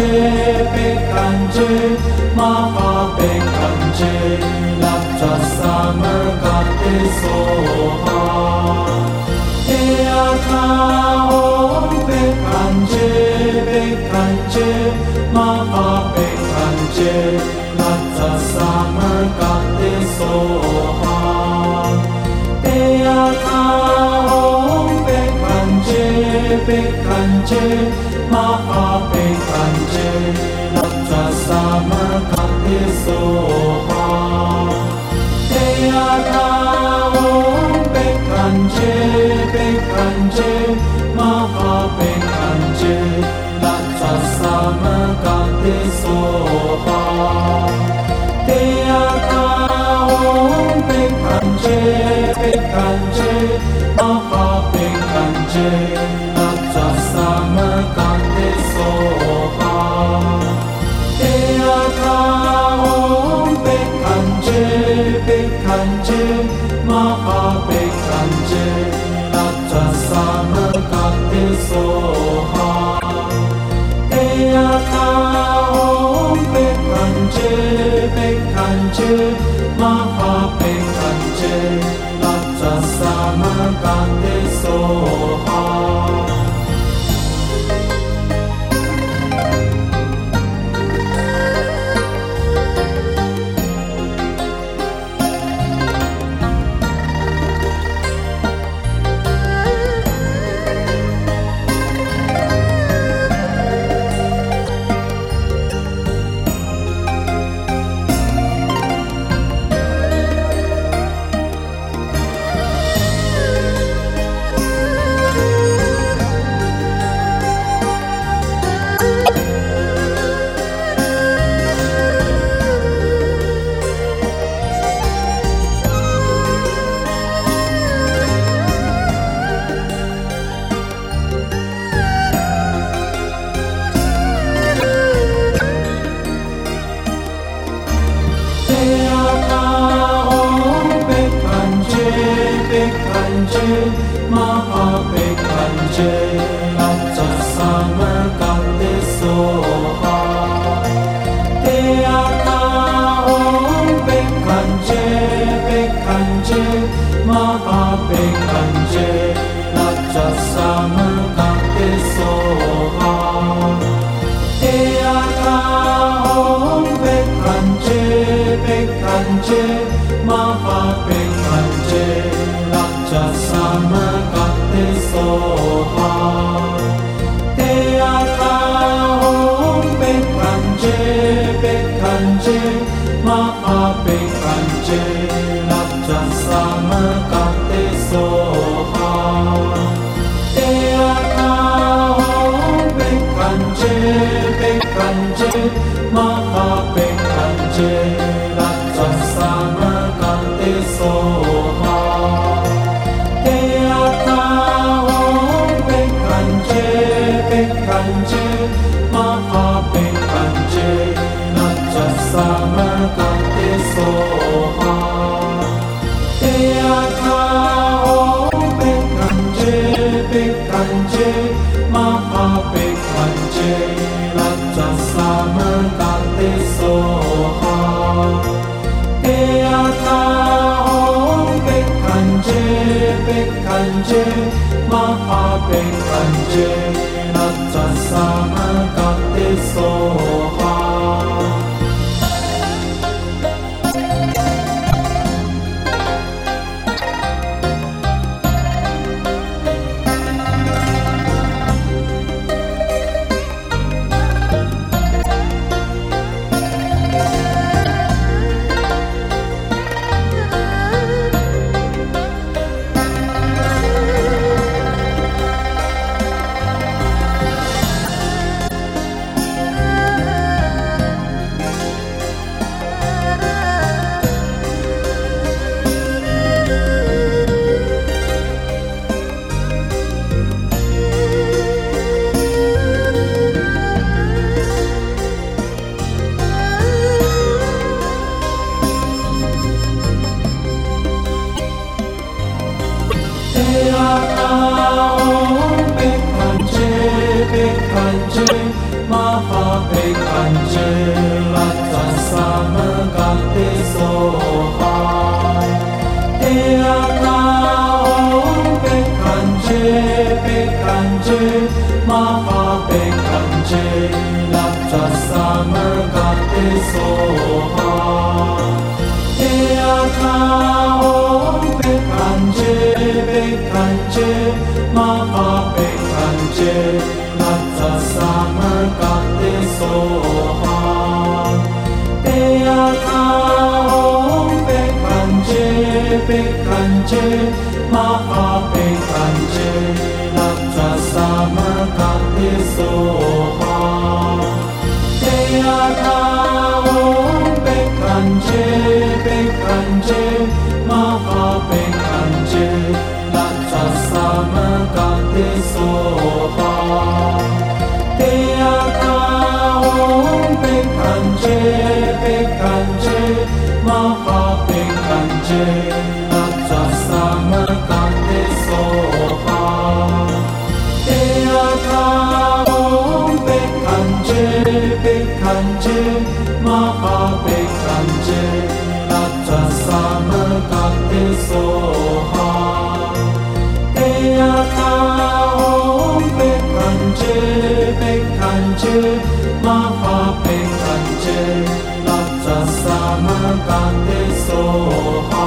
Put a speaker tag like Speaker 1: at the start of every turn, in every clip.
Speaker 1: Bekanje, Maha Bekanje, Lapta Summer Gate Soha. Eaka Om Bekanje, Bekanje, Maha Bekanje, Lapta Summer Gate Soha. Eaka Om Bekanje, Bekanje, Maha Bekanje, Lapta Summer Gate Soha. Eaka Om Bekanje, Bekanje, Maha Bekanje, Lapta Summer Gate Soha. Eaka Om Bekanje, Bekanje, Maha Bekanje, Lapta Summer Gate Soha. Eaka Om Bekanje, Bekanje, Maha Bekanje, Lapta Summer Gate Soha. Eaka Om Bekanje, Bekanje, Maha Bekanje, Lapta Summer Gate Soha. Eaka Om Bekanje, Bekanje, Maha Bekanje, Lapta Summer Gate Soha. Eaka Om Bekanje, Bekanje, Maha Bekanje, Lapta Summer Gate Soha. Eaka Om Bekanje, Bekanje, Maha Bekanje, Lapta Summer Gate Soha. Eaka Om Bekanje, Bekanje, Maha Bekanje, Lapta Summer Gate Soha. Eaka Om Bekanje, Bekanje, Maha Bekanje, Lapta Summer Gate Soha. Eaka Om Bekanje, Bekanje, Maha Bekanje, Lapta Summer Gate Soha. Eaka Om Bekanje, Bekanje, Maha Bekanje, Lapta Summer Gate Soha. Eaka Om Bekanje, Bekanje, Maha Bekanje, Lapta Summer Gate Soha. Maha Latta Samargate Soha Teaka Om Bekanje Bekanje Maha Bekanje Latta Samargate Soha Teaka Om Bekanje Bekanje Maha Bekanje Latta Samargate Soha Teaka Om Bekanje Bekanje Maha Bekanje Latta Samargate Soha Teaka Om Bekanje Bekanje Maha Bekanje Latta Samargate Soha Teaka Om Bekanje Bekanje Maha Bekanje Latta Samargate Soha Teaka Om Bekanje Bekanje Maha Bekanje Latta Samargate Soha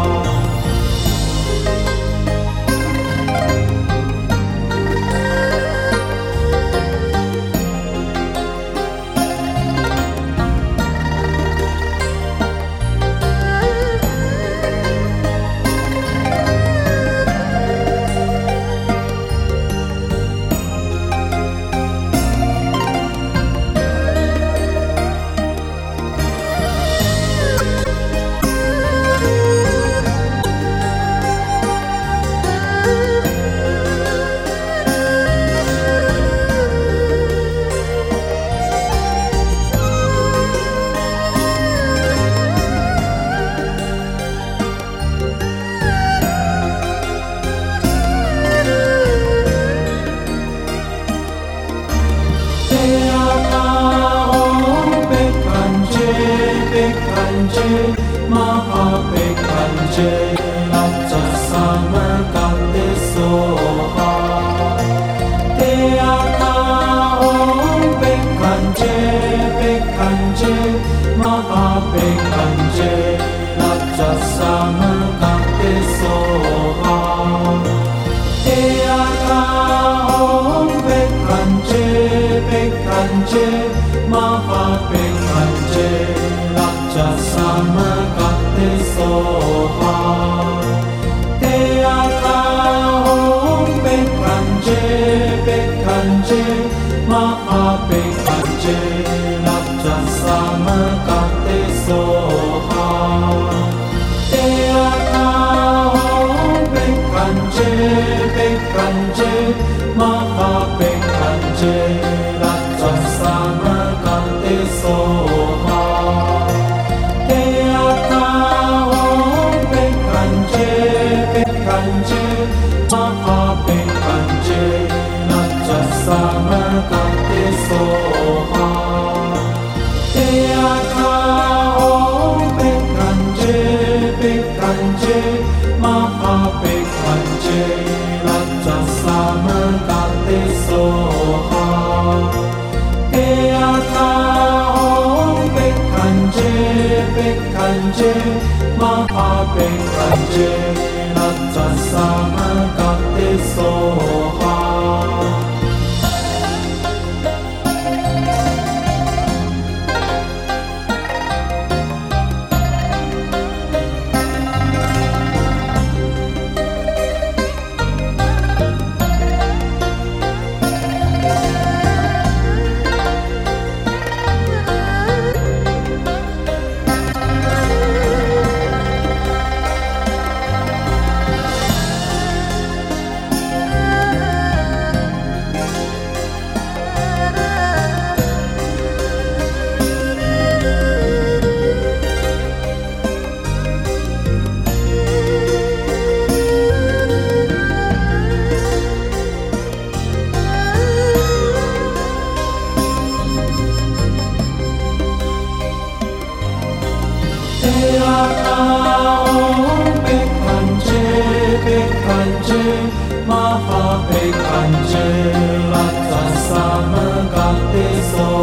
Speaker 1: Teaka Om Bekanje Bekanje Maha Bekanje Latta Samargate Soha Teaka Om Bekanje Bekanje Maha Bekanje Latta Samargate Soha Teaka Om Bekanje Bekanje Maha Bekanje Latta Samargate Soha Teaka Om Bekanje Bekanje Maha Bekanje Latta Samargate Soha Teaka Om Bekanje Bekanje Maha Bekanje Latta Samargate Soha Teaka Om Bekanje Bekanje Maha Bekanje Latta Samargate Soha Teaka Om Bekanje Bekanje Maha Bekanje Latta Samargate Soha Teaka Om Bekanje Bekanje Maha Bekanje Latta Samargate Soha Maha Bekanje Latta Samargate Soha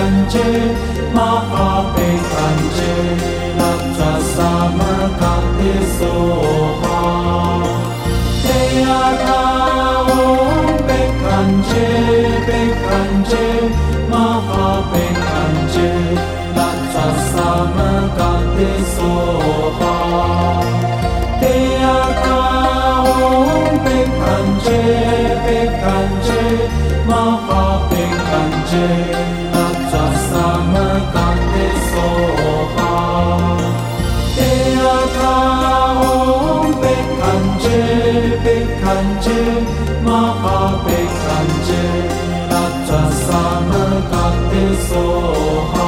Speaker 1: Bekanje, Mahabekanje, Natsa Samakate Soha. Teata Om Bekanje, Bekanje, Mahabekanje, Natsa Samakate Soha. Teata Om Bekanje, Bekanje, Mahabekanje, Natsa Samakate Soha. Teata Om Bekanje, Bekanje, Mahabekanje, Natsa Samakate Soha.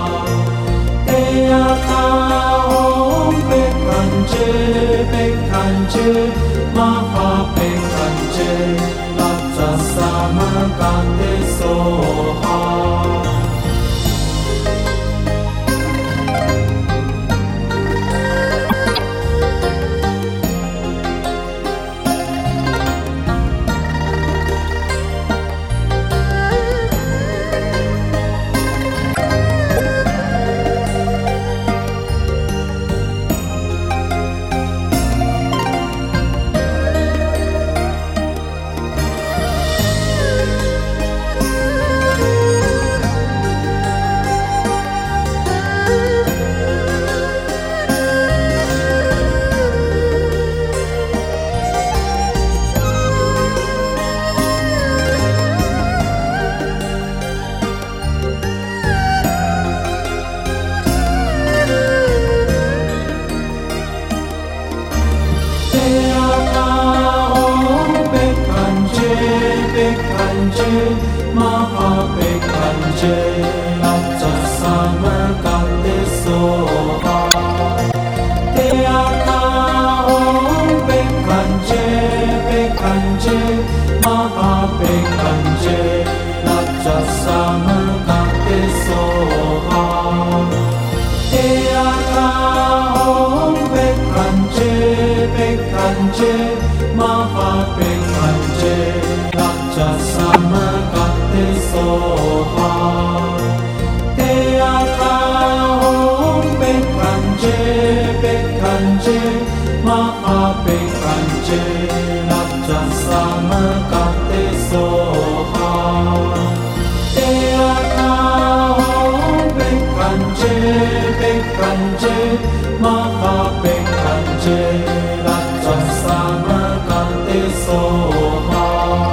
Speaker 1: Teata Om Bekanje, Bekanje, Mahabekanje, Natsa Samakate Soha. Teata Om Bekanje, Bekanje, Mahabekanje, Natsa Samakate Soha. Teata Om Bekanje, Bekanje, Mahabekanje, Natsa Samakate Soha. Teata Om Bekanje, Bekanje, Mahabekanje, Natsa Samakate Soha. Teata Om Bekanje, Bekanje, Mahabekanje, Natsa Samakate Soha. Teata Om Bekanje, Bekanje, Mahabekanje, Natsa Samakate Soha.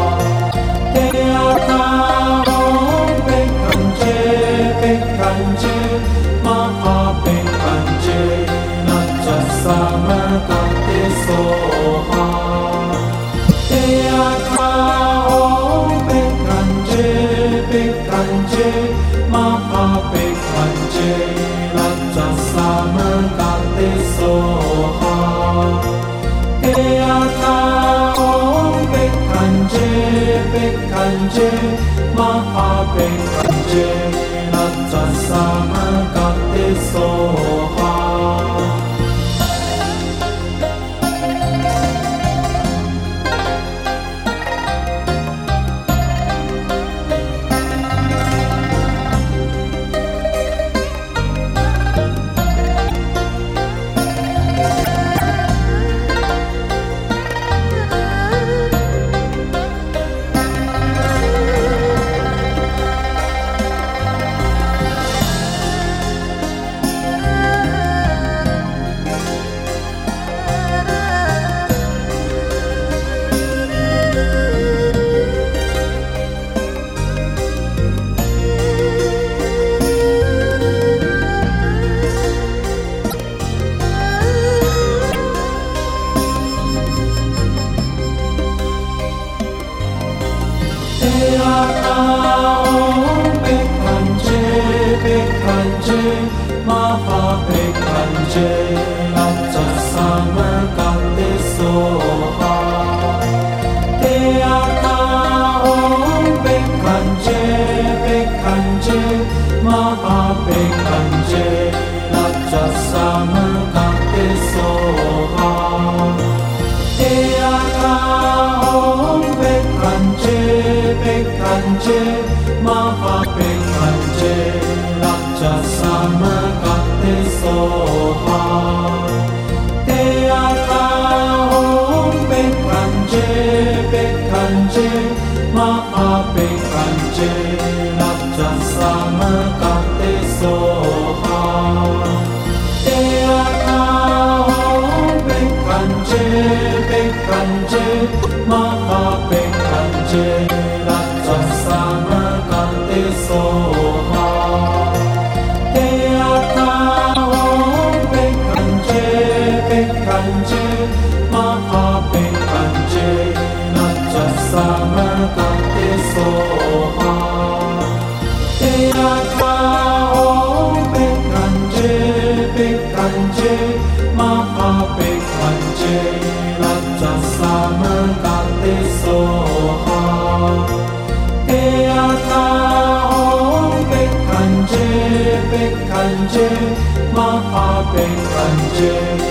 Speaker 1: Teata Om Bekanje, Bekanje, Mahabekanje, Natsa Samakate Soha. Teata Om Bekanje, Bekanje, Mahabekanje, Natsa Samakate Soha. Teata Om Bekanje, Bekanje, Mahabekanje, Natsa Samakate Soha. Teata Om Bekanje, Bekanje, Mahabekanje, Natsa Samakate Soha. Teata Om Bekanje, Bekanje, Mahabekanje, Natsa Samakate Soha. Teata Om Bekanje, Bekanje, Mahabekanje, soha te ata om bekanje maha bekanje raja samakate soha te ata om bekanje maha bekanje raja samakate soha te ata om bekanje maha bekanje raja samakate soha te ata om bekanje maha bekanje raja samakate soha te ata om bekanje maha bekanje